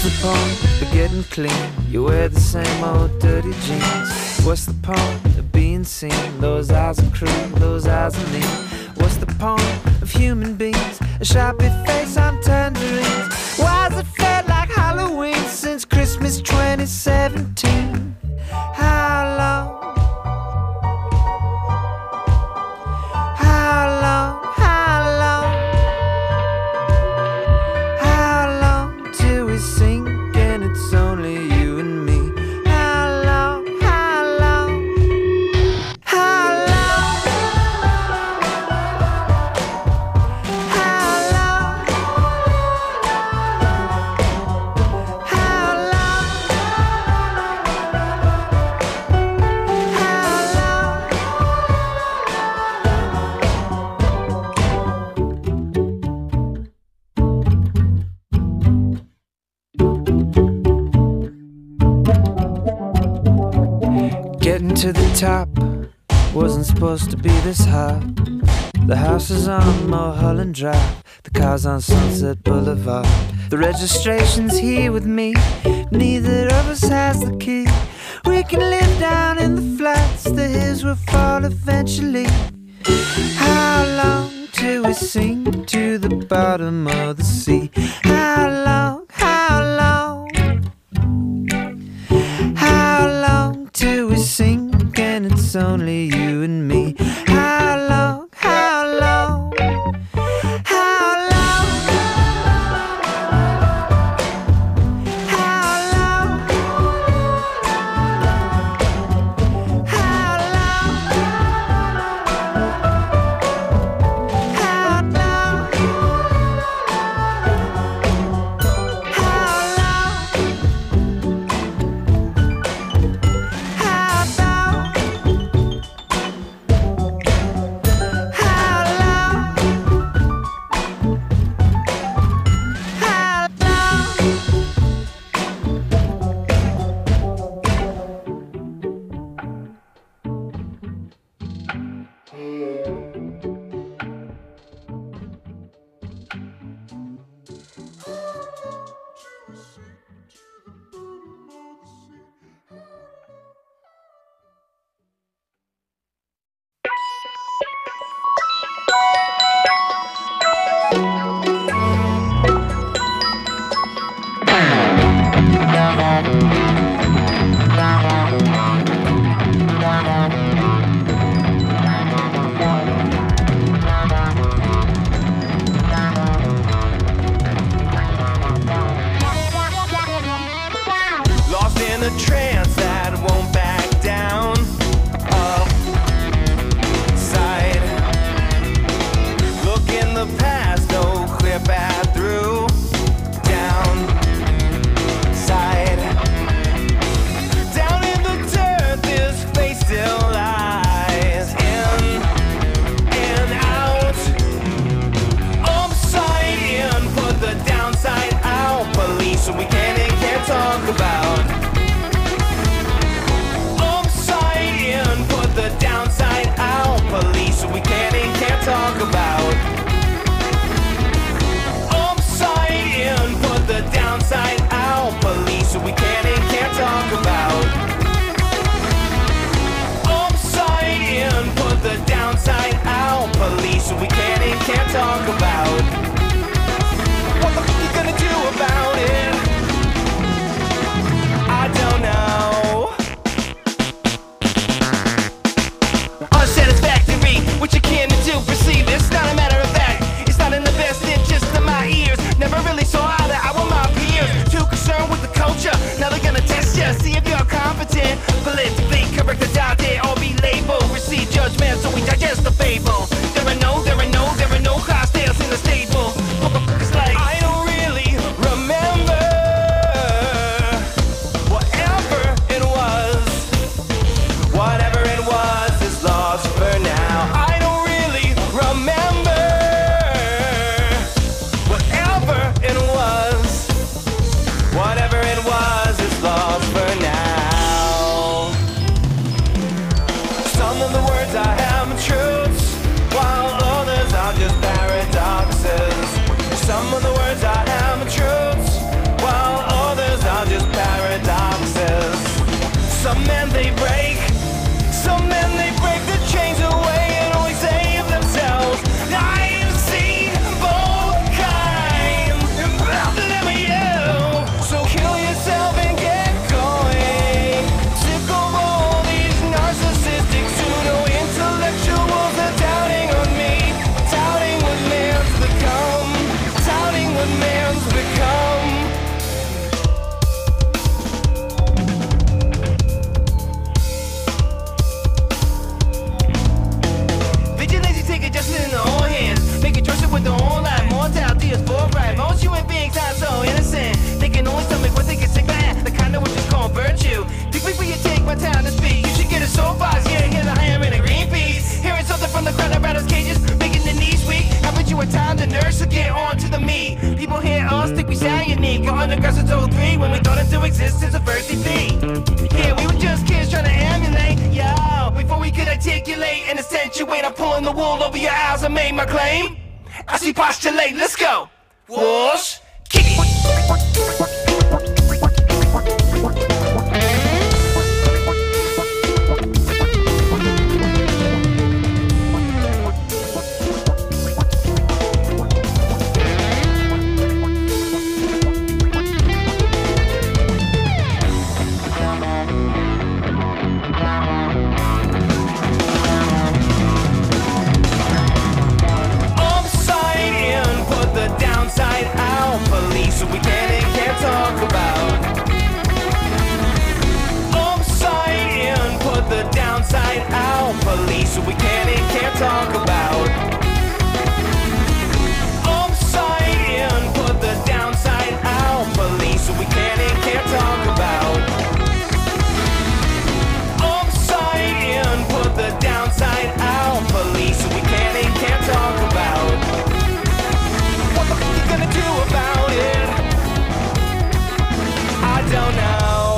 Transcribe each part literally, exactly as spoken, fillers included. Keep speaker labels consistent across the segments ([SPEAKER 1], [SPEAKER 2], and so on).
[SPEAKER 1] the point of getting clean? You wear the same old dirty jeans. What's the point of being seen? Those eyes are cruel, those eyes are mean. What's the point of human beings? A sharpie face on tangerines. Why has it felt like Halloween since Christmas twenty seventeen? How long? How long? How long? How long till we sink and it's only you and me? How long? How long? How long? How long? How long? Getting to the top wasn't supposed to be this hard. The house is on Mulholland Drive, the car's on Sunset Boulevard. The registration's here with me, neither of us has the key. We can live down in the flats, the hills will fall eventually. How long till we sink to the bottom of the sea? How long, how long? How long till we sink and it's only you and me? How long, how long? How long? How long? How long? How long?
[SPEAKER 2] Lost in a trance that won't back down. Upside. Look in the past, no clear path through. Down. Side. Down in the dirt, this face still lies. In and out. Upside in, put the downside out. Police, we can and can't talk about. Upside in, put the downside out. Police, we can and can't talk about. Upside in, put the downside out. Police, we can and can't talk about. Upside in, put the downside out. Police, we can and can't talk about. What the fuck you gonna do about it? I don't know. Unsatisfactory, what you can do, perceive. It's not a matter of fact, it's not in the best interest of my ears. Never really saw eye to eye with my peers. Too concerned with the culture, now they're gonna test ya. See if you're competent, politically correct, adopted, or be labeled. Receive judgment, so we digest the fable. There are no, there are no, there are no cocktails in the stable. town to speak. You should get a soapbox, yeah, hear the hammer and a green peas. Hearing something from the crowd around us cages, making the knees weak. Haven't you a time to nurse or get on to the meat? People hear us, think we sound unique. Got underground since oh three when we thought into existence of first E P. Yeah, we were just kids trying to emulate, yo. Before we could articulate and accentuate, I'm pulling the wool over your eyes. I made my claim. I see postulate, let's go. Whoosh, kick it. Downside out, police who we can and can't talk about. Upside in, put the downside out, police who we can and can't talk about. Upside in, put the downside out, police who we can and can't talk about. Upside in, put the downside out, police who we can and can't talk about. What the fuck you gonna do about it? I don't know.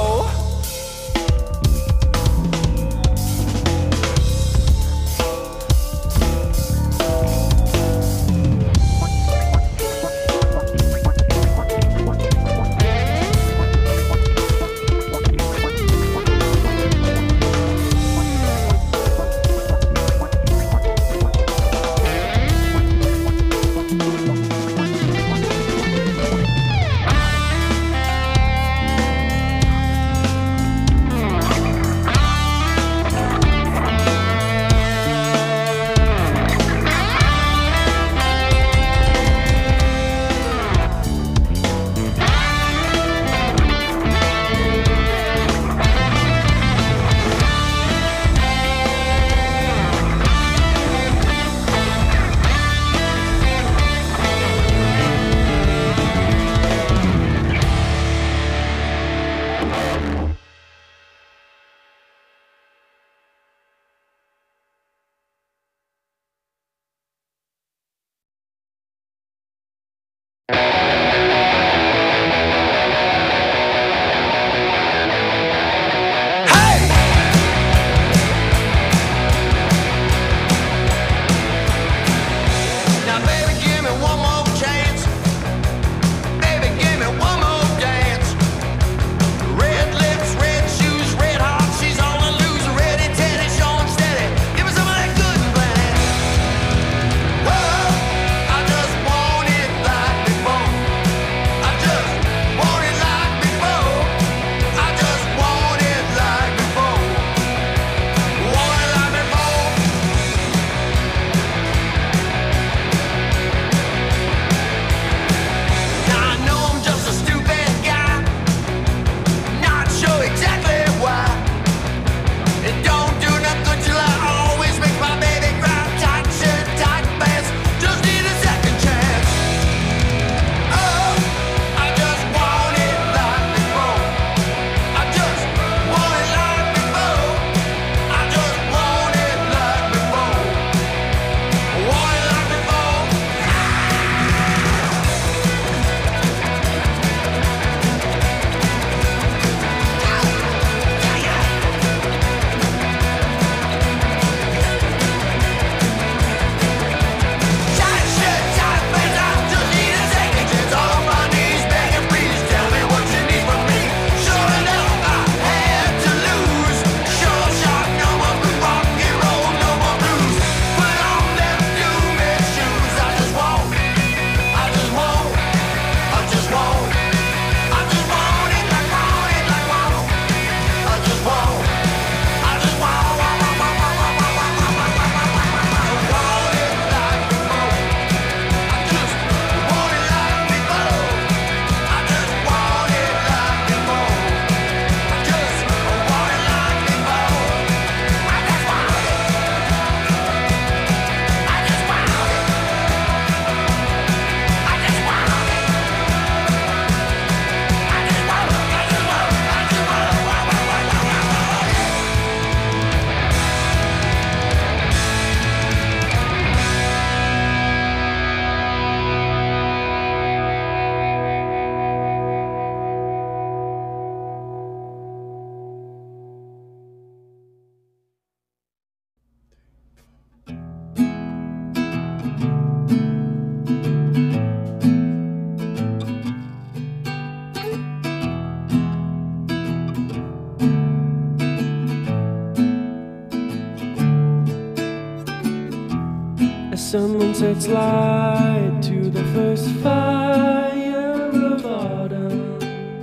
[SPEAKER 3] Sunsets light to the first fire of autumn.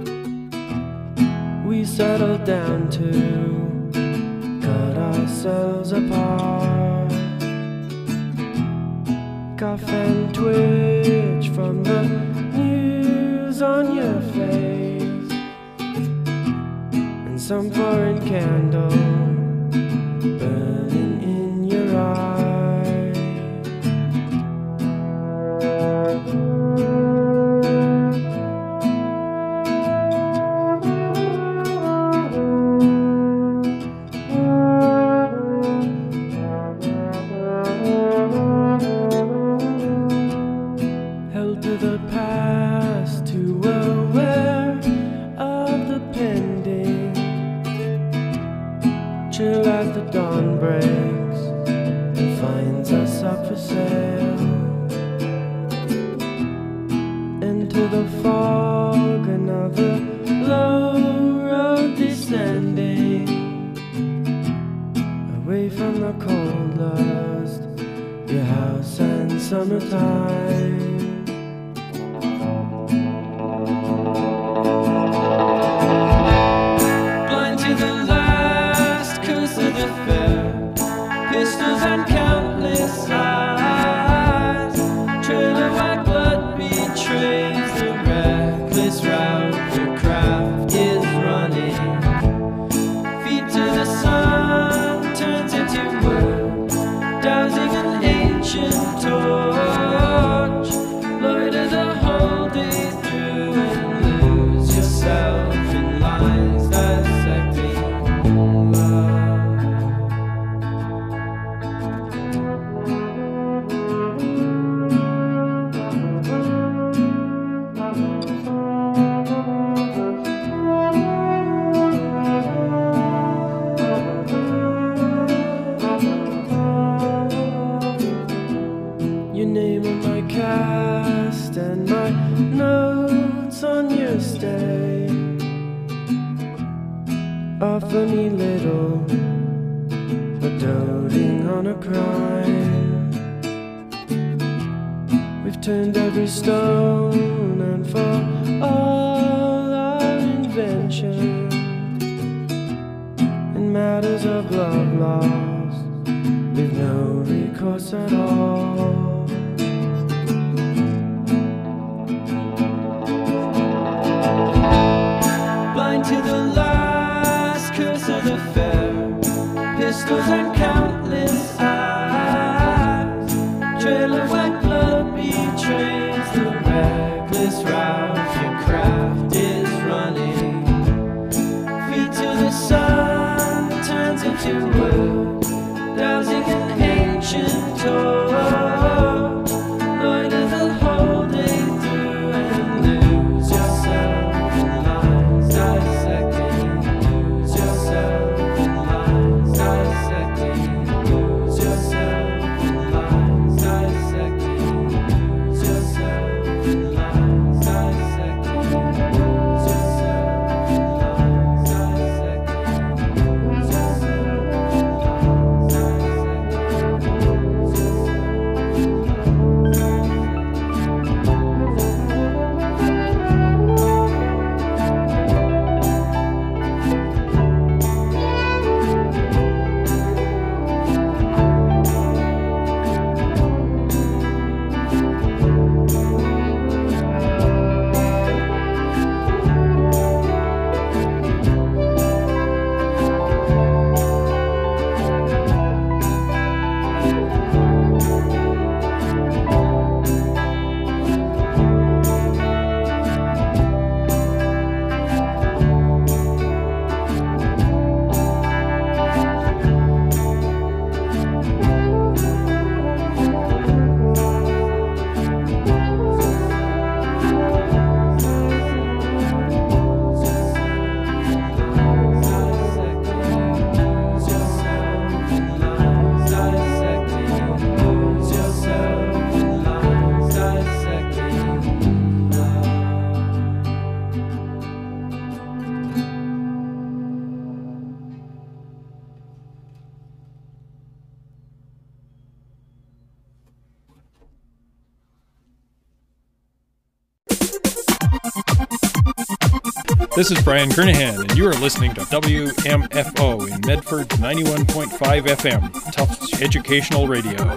[SPEAKER 3] We settled down to cut ourselves apart. Cough and twitch from the news on your face, and some foreign candle burning in your eye. Held to the past, too aware of the pending. Chill as the dawn breaks and finds us up for sale. Into the fog, another low road descending, away from the cold lust, your house and summertime. Blind to the last curse of the fair, pistols and countless eyes. Trail of white blood betrays the reckless route your craft is running. Feet to the sun turns into wood, dousing an ancient torch. Loiter the whole day through and lose yourself in lines dissecting love. Your name on my cast and my notes on your stay offer me little but doting on a crime. We've turned every stone, and for all our invention in matters of love lost, we've no recourse at all. Blind to the last curse of the fair, pistols and countless eyes. Trail of white blood betrays the reckless route your craft is running. Feet to the sun turns into wood, dousing an ancient torch. Loiter the whole day through and lose yourself in lines dissecting. Lose yourself in lines dissecting. Lose yourself in lines dissecting. Lose yourself in lines dissecting. Lose yourself in lines dissecting. Lose yourself in lines dissecting. Lose yourself.
[SPEAKER 4] This is Brian Kernahan, and you are listening to W M F O in Medford ninety-one point five F M, Tufts Educational Radio.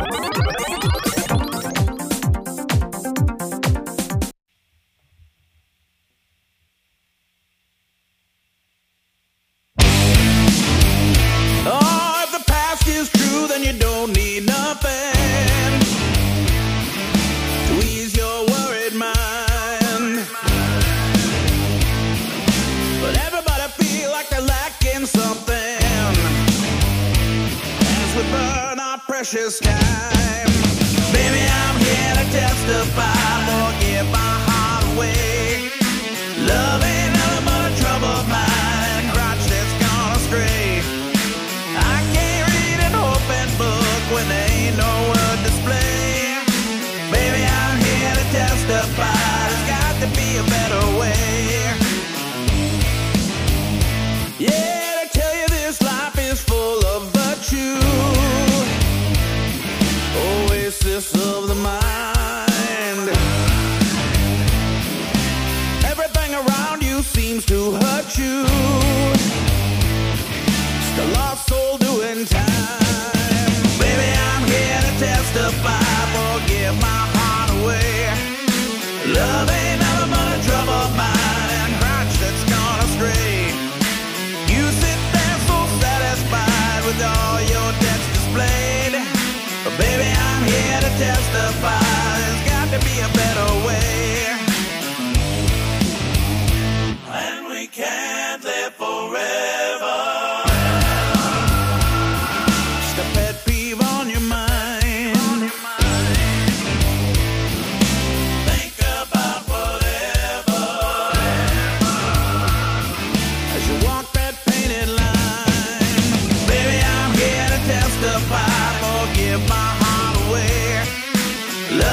[SPEAKER 2] Oh, if the past is true, then you don't need nothing to ease your worried mind. But everybody feel like they're lacking something as we burn our precious time. Baby, I'm here to testify, forgive my heart away. Love ain't nothing but a troubled mind, crotch that's gone astray. I can't read an open book when there ain't no word display. Baby, I'm here to testify, there's got to be a better way. Yeah, to tell you this life is full of virtue, oasis of the mind. Everything around you seems to hurt you, just a lost soul doing time. Baby, I'm here to testify, forgive my heart away. Love ain't nothing but a troubled mind and crotch that's gone astray. You sit there so satisfied with all your debts displayed, but baby, I'm here to testify, there's got to be a better way. And we can't live forever. Just a pet peeve on your mind. Think about whatever as you walk that painted line. Baby, I'm here to testify, forgive my heart away.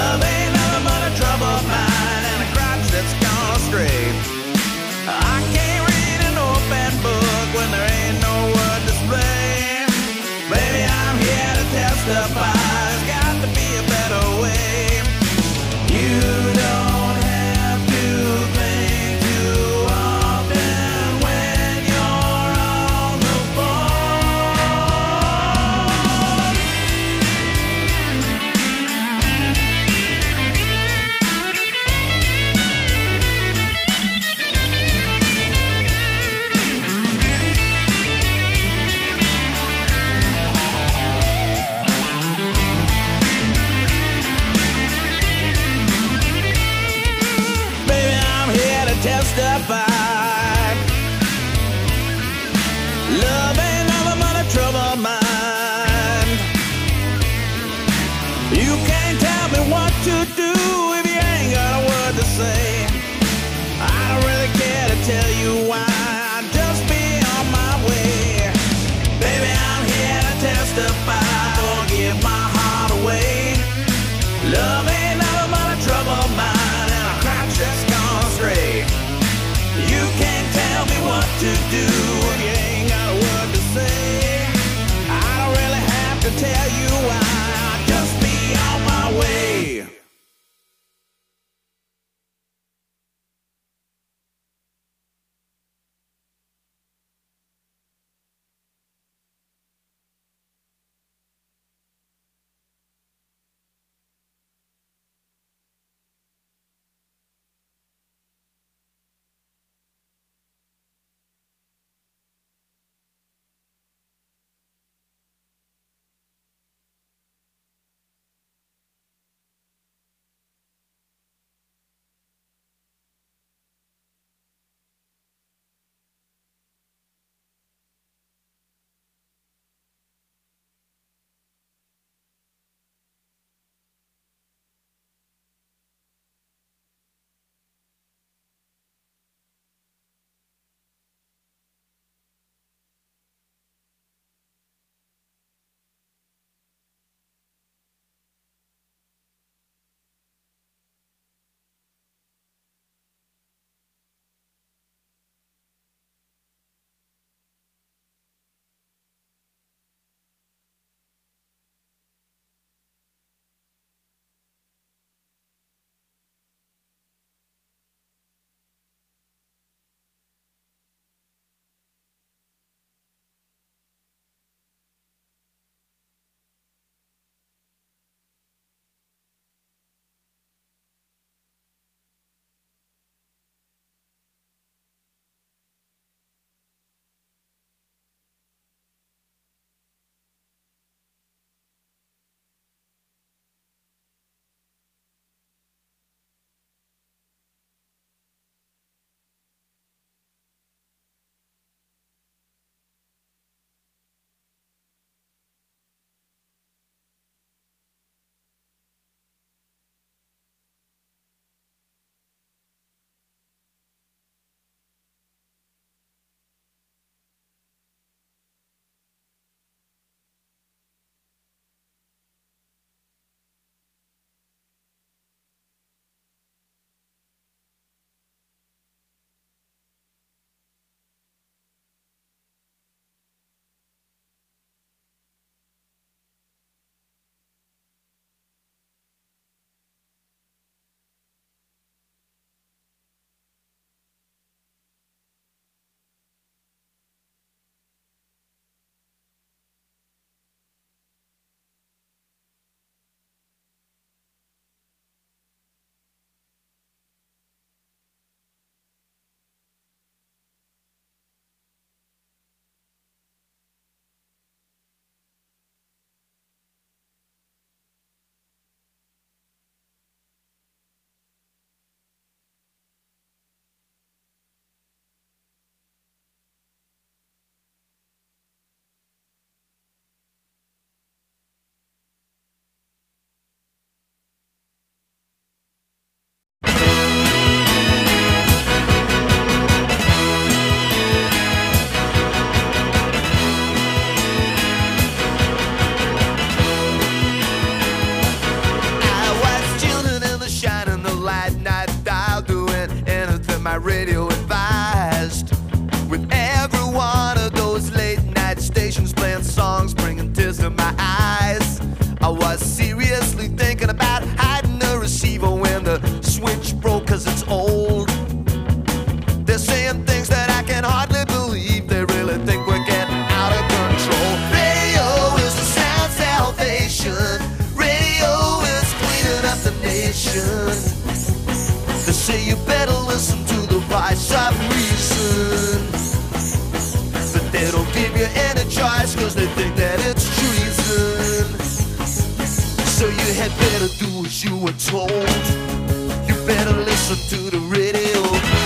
[SPEAKER 5] my radio advised. With every one of those late night stations playing songs, bringing tears to my eyes, I was seriously thinking about hiding the receiver when the switch broke, cause it's old. They're saying things that I can hardly believe. They really think we're getting out of control. Radio is the sound salvation. Radio is cleaning up the nation. They say you better listen to the voice of reason, but they don't give you any choice, cause they think that it's treason. So you had better do as you were told. You better listen to the radio.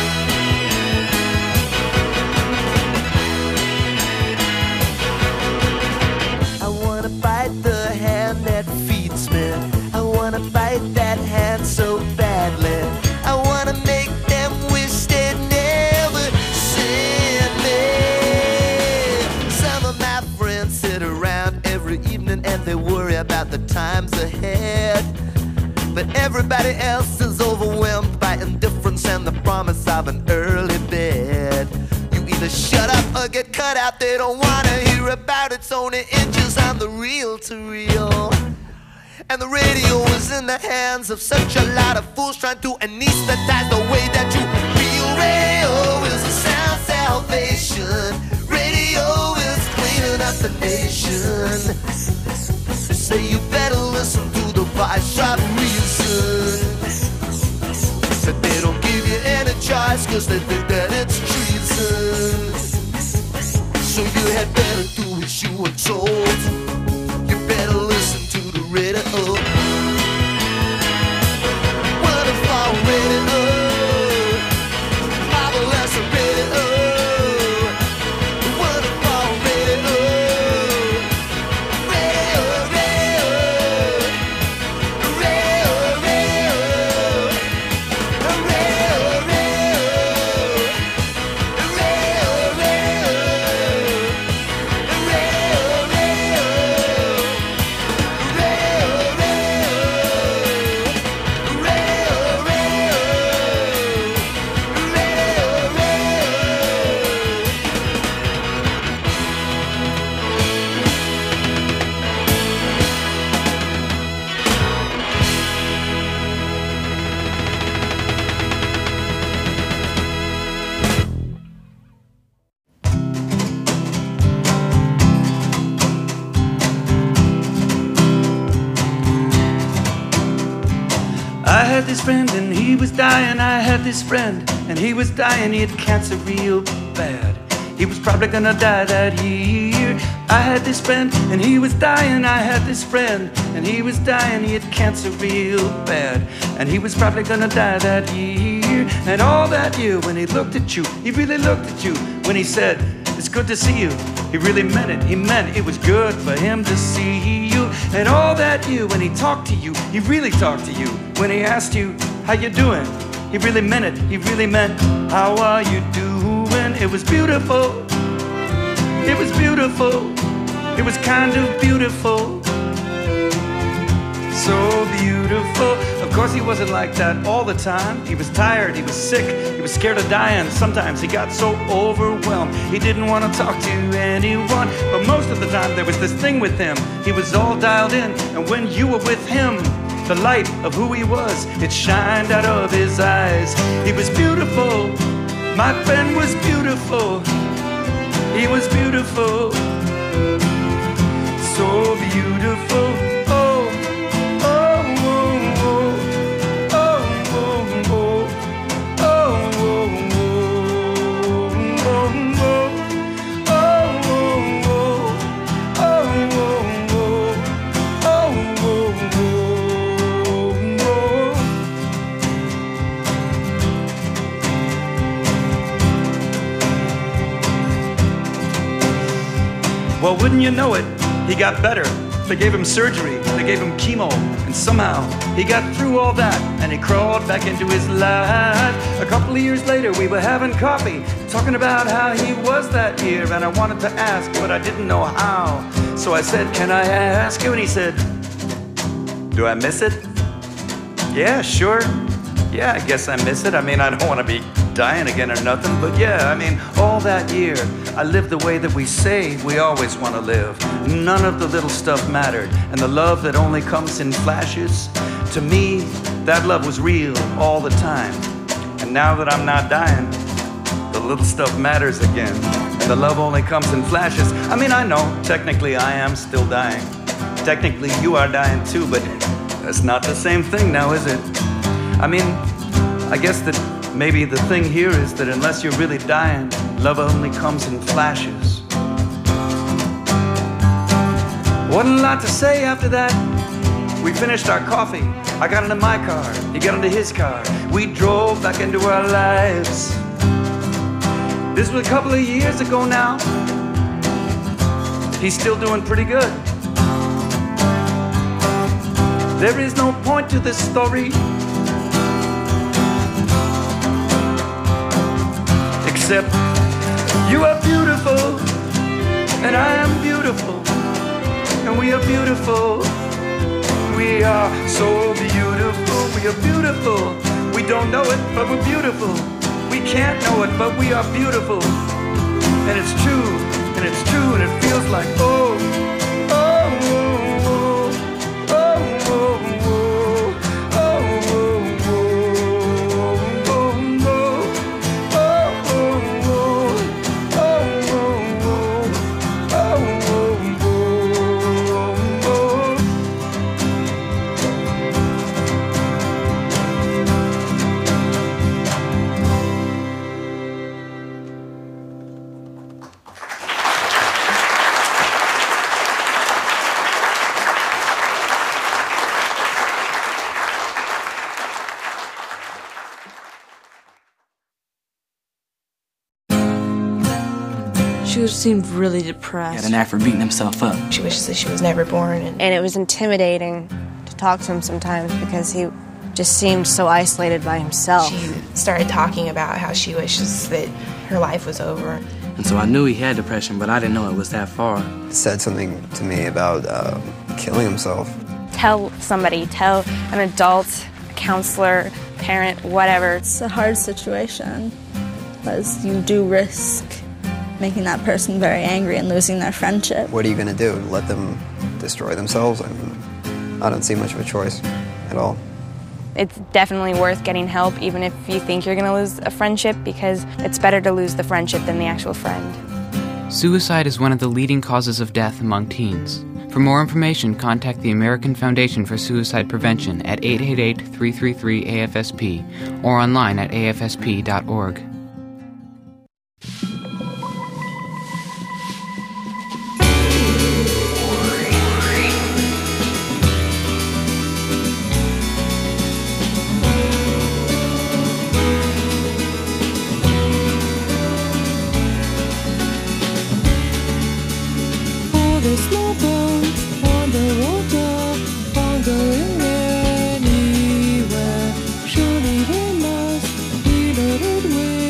[SPEAKER 5] I wanna bite the hand that feeds me. I wanna bite that hand so badly. I wanna make them wish they'd never seen me. Some of my friends sit around every evening and they worry about the times ahead, but everybody else is overwhelmed by indifference and the promise of an early bed. You either shut up or get cut out. They don't wanna hear about it's only inches on the reel-to-reel. And the radio is in the hands of such a lot of fools trying to anesthetize the way that you feel. Radio is a sound salvation. Radio is cleaning up the nation. They say you better listen to the voice of reason, but they don't give you any choice, cause they think that it's treason. So you had better do as you were told. You better listen to the radio. Wonderful radio, marvelous radio, wonderful radio, radio, radio, radio, radio, radio,
[SPEAKER 1] I had this friend and he was dying. I had this friend and he was dying. He had cancer real bad. He was probably gonna die that year. I had this friend and he was dying. I had this friend and he was dying. He had cancer real bad, and he was probably gonna die that year. And all that year when he looked at you, he really looked at you. When he said, "It's good to see you," he really meant it. He meant it was good for him to see you. And all that year when he talked to you, he really talked to you. When he asked you, "How you doing?" he really meant it. He really meant, "How are you doing?" It was beautiful. It was beautiful. It was kind of beautiful. So beautiful. Of course he wasn't like that all the time. He was tired, he was sick, he was scared of dying. Sometimes he got so overwhelmed he didn't want to talk to anyone. But most of the time there was this thing with him. He was all dialed in, and when you were with him, the light of who he was, it shined out of his eyes. He was beautiful. My friend was beautiful. He was beautiful. So beautiful. Well, wouldn't you know it, he got better. They gave him surgery, they gave him chemo, and somehow he got through all that, and he crawled back into his life. A couple of years later, we were having coffee, talking about how he was that year, and I wanted to ask, but I didn't know how. So I said, "Can I ask you?" And he said, "Do I miss it?" "Yeah, sure. Yeah, I guess I miss it. I mean, I don't want to be
[SPEAKER 6] dying again or nothing, but yeah, I mean, all that year, I lived the way that we say we always want to live. None of the little stuff mattered, and the love that only comes in flashes, to me, that love was real all the time. And now that I'm not dying, the little stuff matters again, and the love only comes in flashes. I mean, I know, technically I am still dying. Technically you are dying too, but that's not the same thing now, is it? I mean, I guess that maybe the thing here is that unless you're really dying, love only comes in flashes. Wasn't a lot to say after that. We finished our coffee. I got into my car. He got into his car. We drove back into our lives. This was a couple of years ago now. He's still doing pretty good. There is no point to this story, except you are beautiful, and I am beautiful, and we are beautiful. We are so beautiful, we are beautiful. We don't know it, but we're beautiful. We can't know it, but we are beautiful. And it's true, and it's true, and it feels like, oh, oh, oh, oh, oh, oh, oh.
[SPEAKER 7] She seemed really depressed.
[SPEAKER 8] He had an knack for beating himself up.
[SPEAKER 9] She wishes that she was never born. And,
[SPEAKER 10] and it was intimidating to talk to him sometimes because he just seemed so isolated by himself.
[SPEAKER 9] She started talking about how she wishes that her life was over.
[SPEAKER 8] And so I knew he had depression, but I didn't know it was that far.
[SPEAKER 11] He said something to me about uh, killing himself.
[SPEAKER 10] Tell somebody, tell an adult, a counselor, parent, whatever.
[SPEAKER 7] It's a hard situation because you do risk making that person very angry and losing their friendship.
[SPEAKER 11] What are you going to do? Let them destroy themselves? I mean, I don't see much of a choice at all.
[SPEAKER 10] It's definitely worth getting help, even if you think you're going to lose a friendship, because it's better to lose the friendship than the actual friend.
[SPEAKER 12] Suicide is one of the leading causes of death among teens. For more information, contact the American Foundation for Suicide Prevention at eight eight eight, three three three, A F S P or online at A F S P dot org.
[SPEAKER 13] Surely they must be loaded with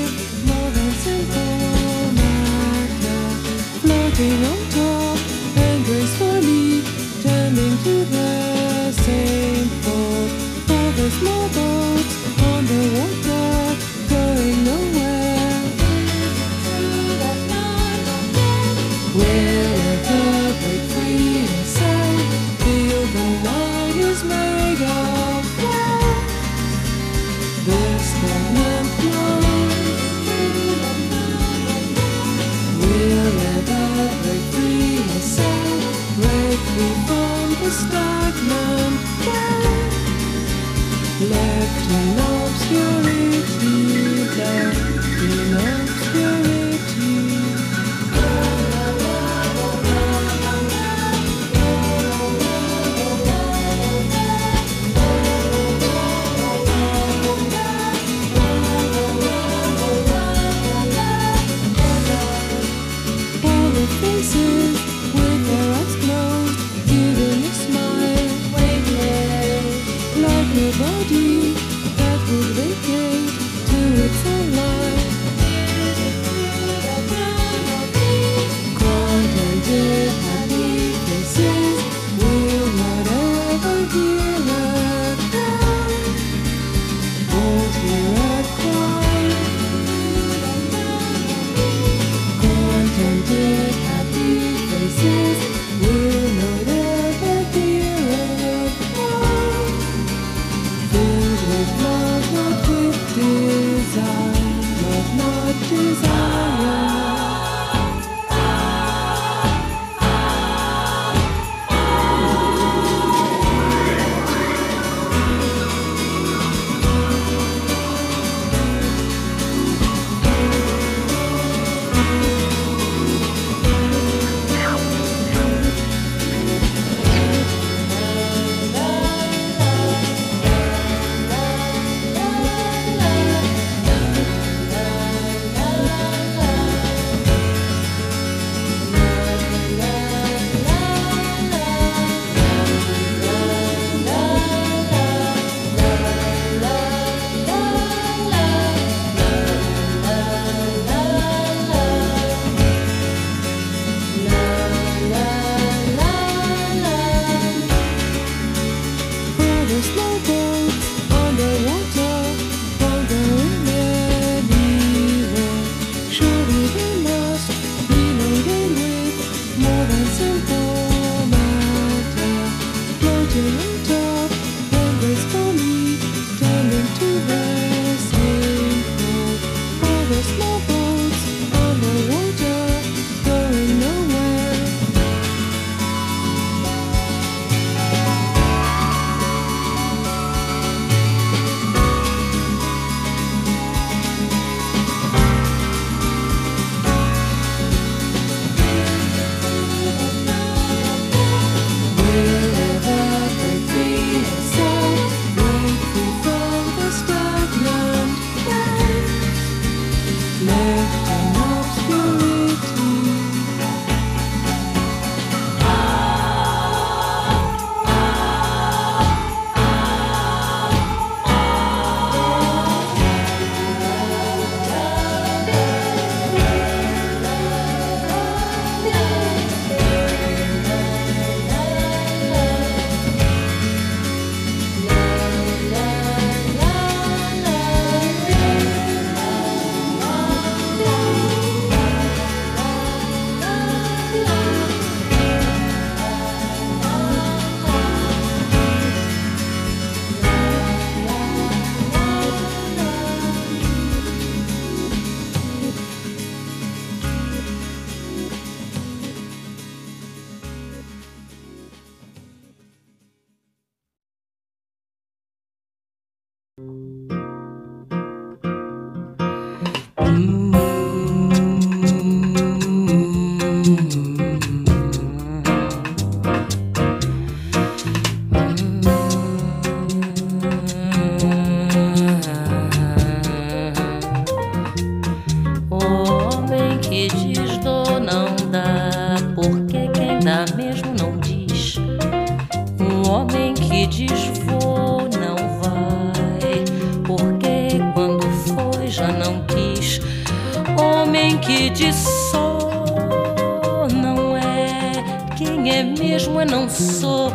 [SPEAKER 13] que de sou não é. Quem é mesmo eu não sou.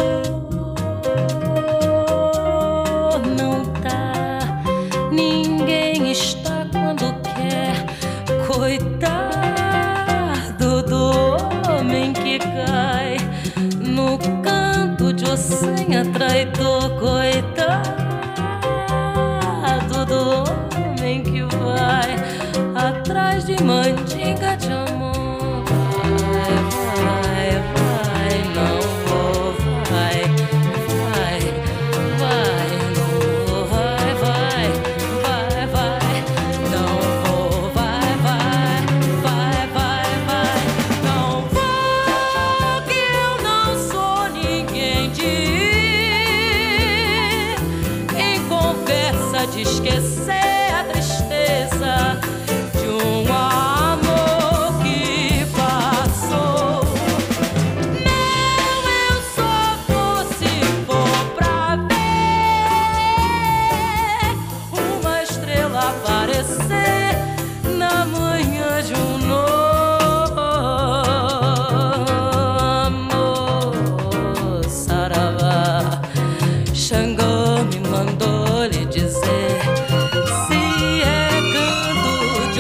[SPEAKER 13] Não tá. Ninguém está quando quer. Coitado do homem que cai no canto de ossenha traidor. Coitado do homem que vai atrás de mandinga de amor. Vai, vai, vai, não vou, vai, vai, vai, não vou, vai, vai, vai, vai, não vou, vai, vai, vai, vai, vai, não vou, que eu não sou ninguém de ir em conversa de esquecer a tristeza de um amor que passou. Não, eu só vou se for pra ver uma estrela aparecer na manhã de um novo amor. Saravá, Xangô me mandou lhe dizer: se é canto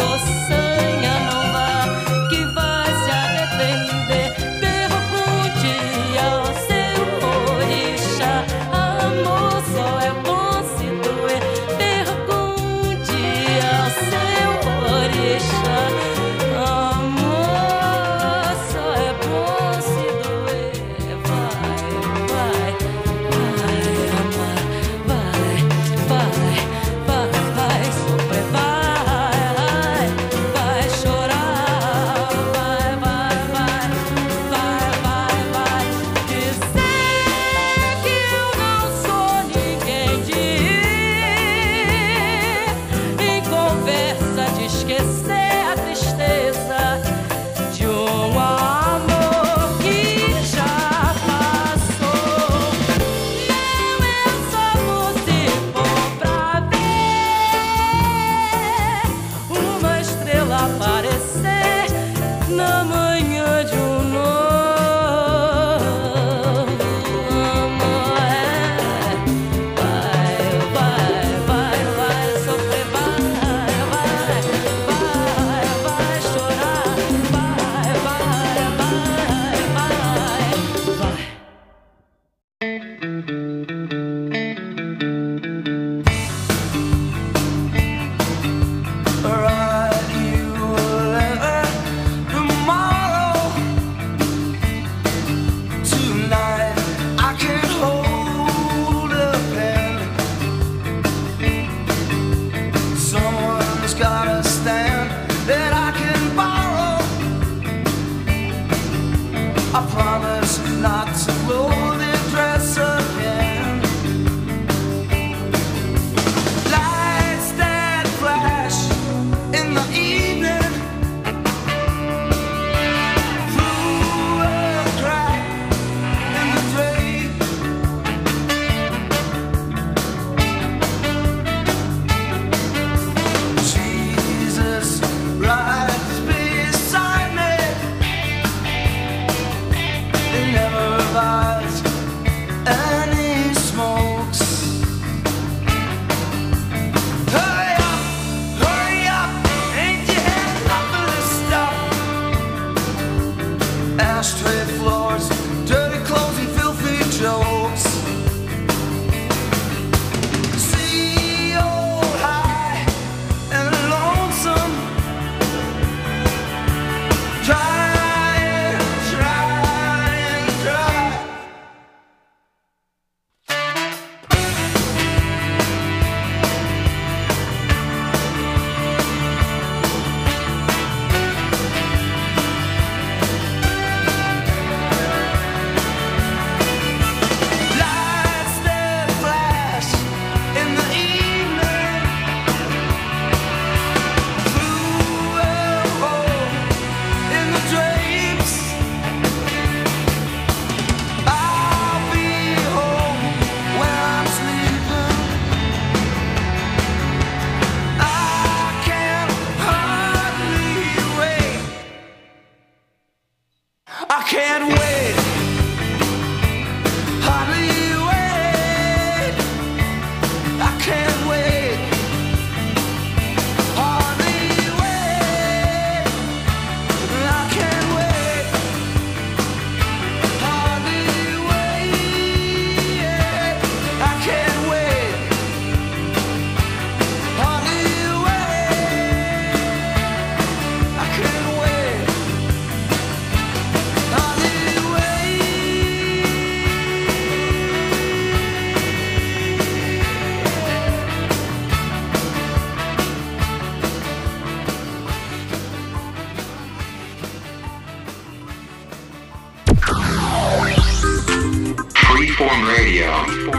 [SPEAKER 14] Radio.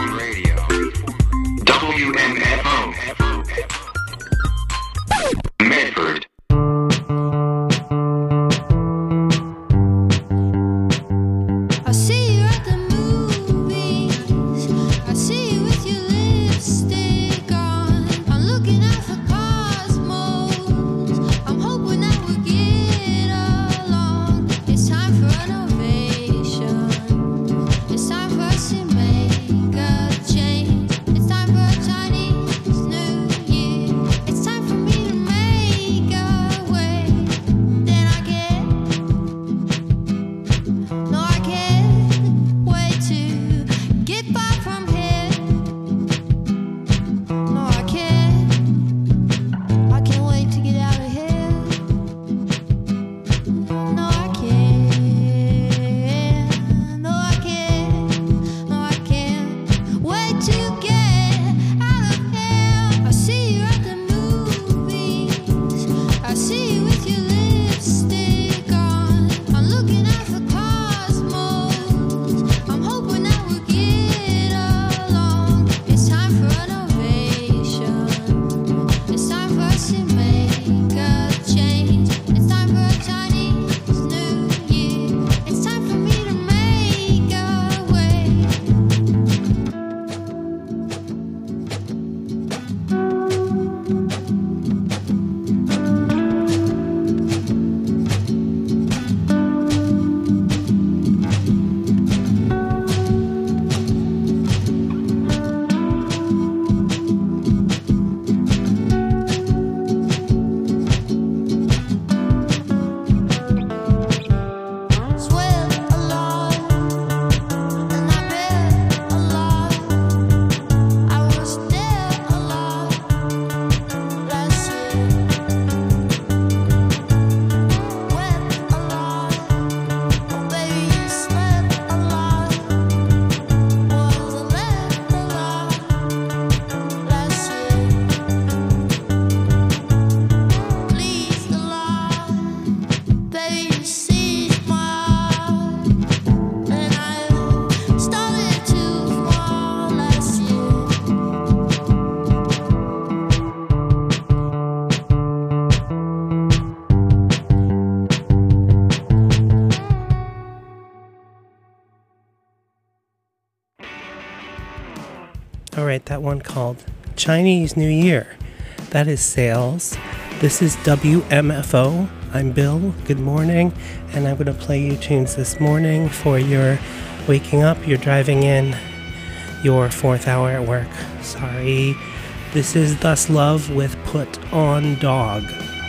[SPEAKER 14] W M F O. Medford.
[SPEAKER 15] I see you at the movies. I see you with your lipstick on. I'm looking out for cosmos. I'm hoping that we'll get along. It's time for an ovation. It's time for us to make a change. It's time for a Chinese New Year. It's time for me to make a way. Then I get, no, I can't wait to get far from here. No, I can't, I can't wait to get out of here. No, I can't, no, I can't, no, I can't wait to get out of here. I see you at the movies. I see you with your lipstick on. I'm looking out for cosmos. I'm hoping that we'll get along. It's time for an ovation. It's time for us to make a change. It's time for a Chinese New Year. It's time for me to make a way. Sweat a lot, and I bet a lot. I was there a lot last year. Wept a lot, oh baby, you slept a lot. Was left a lot last year. Pleased a lot, baby, you seized my heart. And I started to fall last year.
[SPEAKER 16] All right, that one called Chinese New Year. That is Sales. This is W M F O. I'm Bill. Good morning. And I'm going to play you tunes this morning for your waking up, your driving in, your fourth hour at work. Sorry. This is Thus Love with Put On Dog.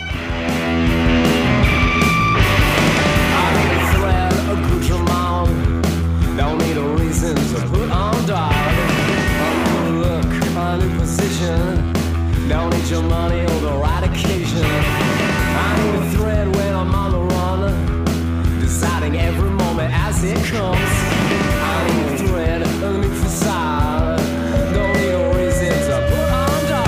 [SPEAKER 3] Thread accoutrement. Don't need a reason to put on dog. A new look, a new position. Don't need your money or the right occasion. I need a thread when I'm on the run, deciding every moment as it comes. I need a thread, a new facade. Don't need a reason to put on dog.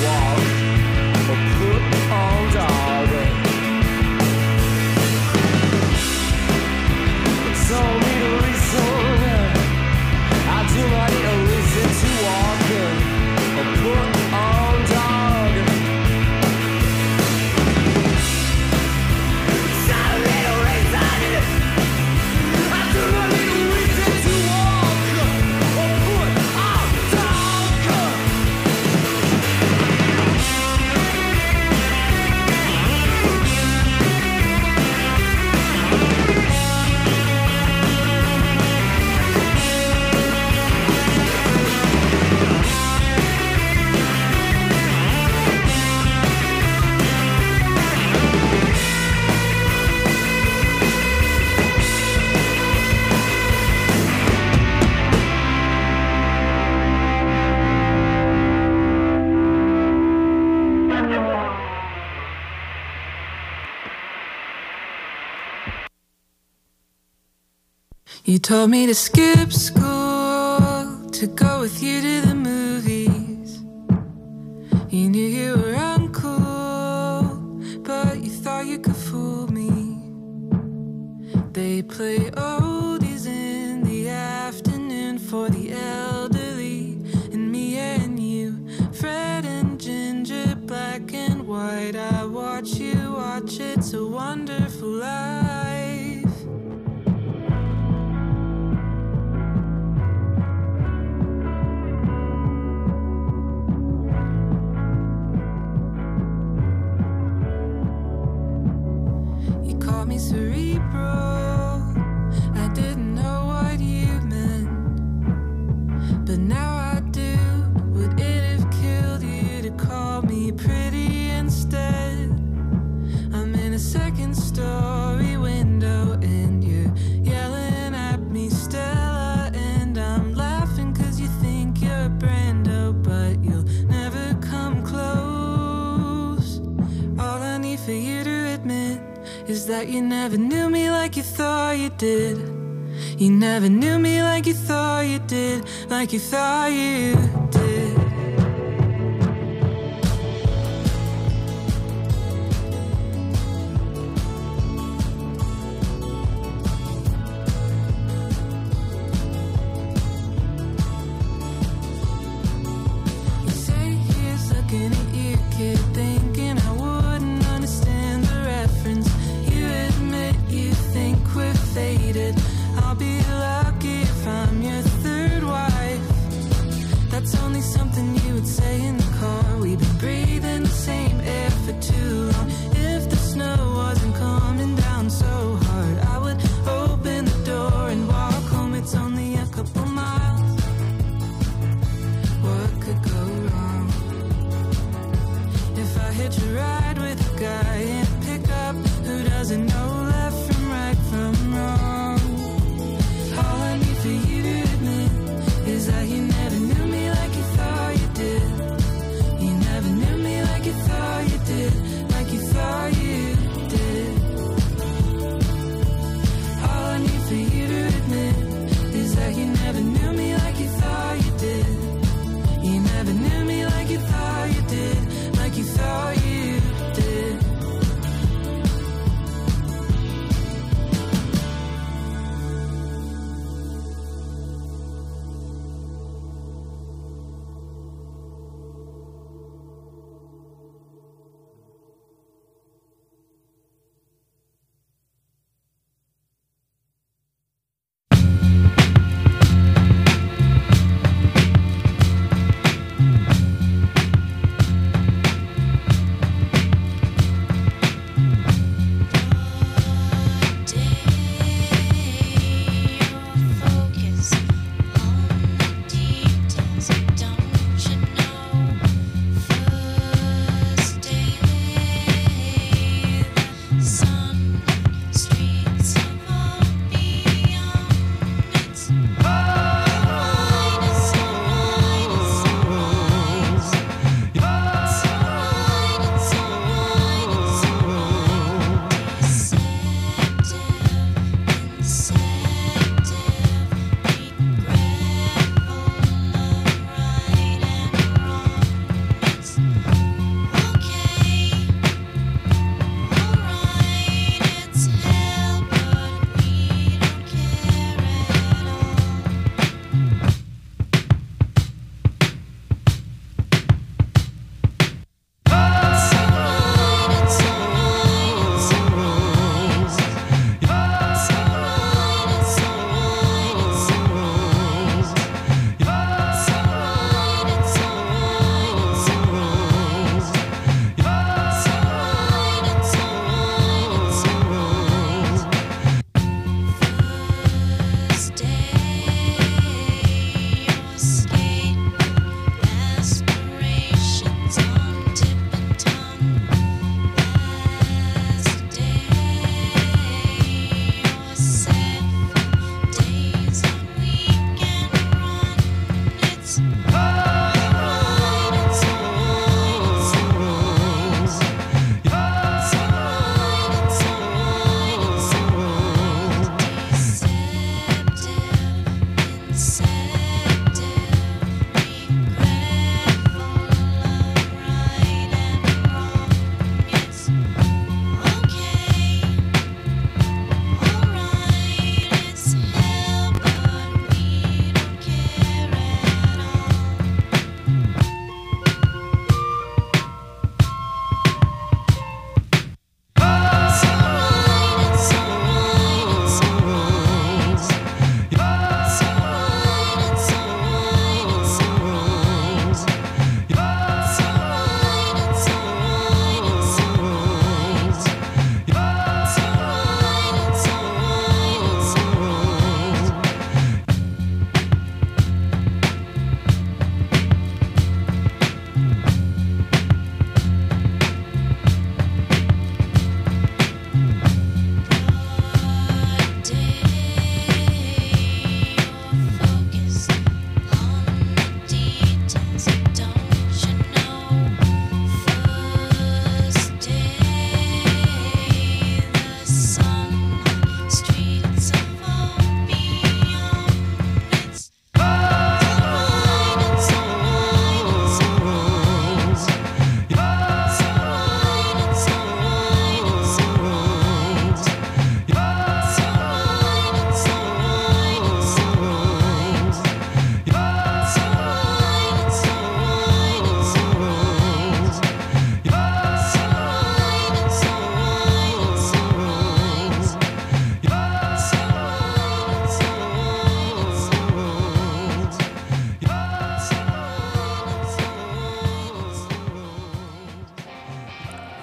[SPEAKER 3] walk or put on dog. Don't need a reason. I do not need a reason to walk or put on dog. I don't need a reason. I do not need a reason to walk or put on dog.
[SPEAKER 17] You told me to skip school, to go with you to the movies. You knew you were uncool, but you thought you could fool me. They play oldies in the afternoon for the elderly, and me and you, Fred and Ginger, black and white. I watch you watch, it's a wonderful life. Call me cerebral, I didn't know what you meant, but now I do. Would it have killed you to call me pretty instead? I'm in a second story window and you're yelling at me, Stella, and I'm laughing cause you think you're Brando, but you'll never come close. All I need for you to admit is that you never knew me like you thought you did. You never knew me like you thought you did, like you thought you did. You say he's looking at you, kid, thinking I wouldn't understand the reference. You think we're faded. I'll be lucky if I'm your third wife. That's only something you would say in the car. We've been breathing the same air for too long. If the snow wasn't coming down so hard, I would open the door and walk home. It's only a couple miles. What could go wrong? If I hitch a ride with a guy in a pickup who doesn't know left from right from wrong, all I need for you to admit is that you never knew me like you thought you did. You never knew me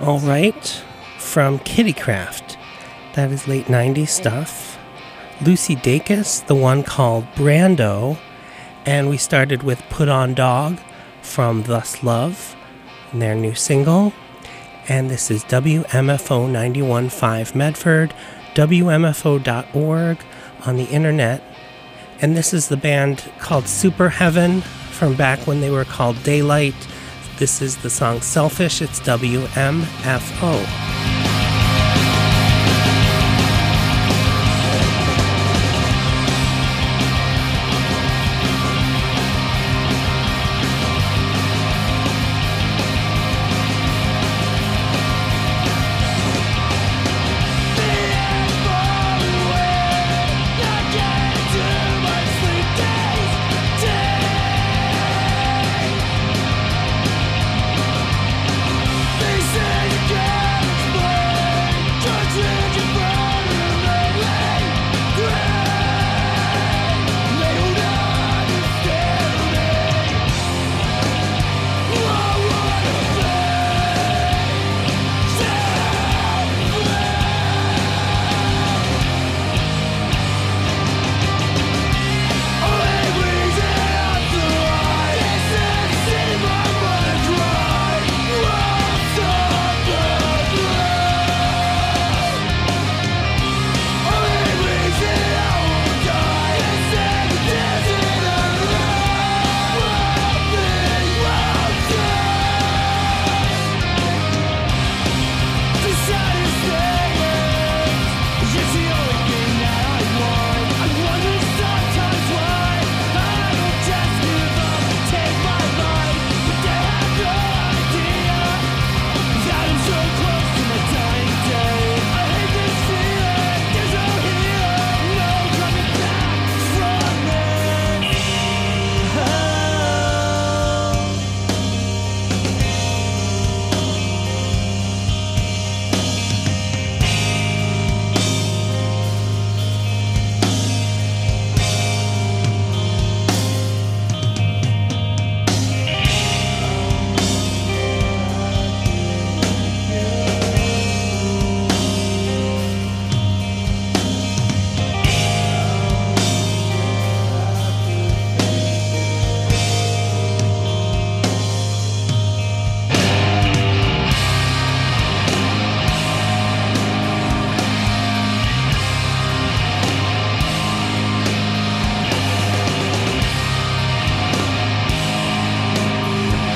[SPEAKER 16] All right, from Kittycraft. That is late nineties stuff. Lucy Dacus, the one called Brando. And we started with Put On Dog from Thus Love, and their new single. And this is W M F O ninety-one point five Medford, W M F O dot org on the internet. And this is the band called Super Heaven from back when they were called Daylight. This is the song Selfish. It's W M F O.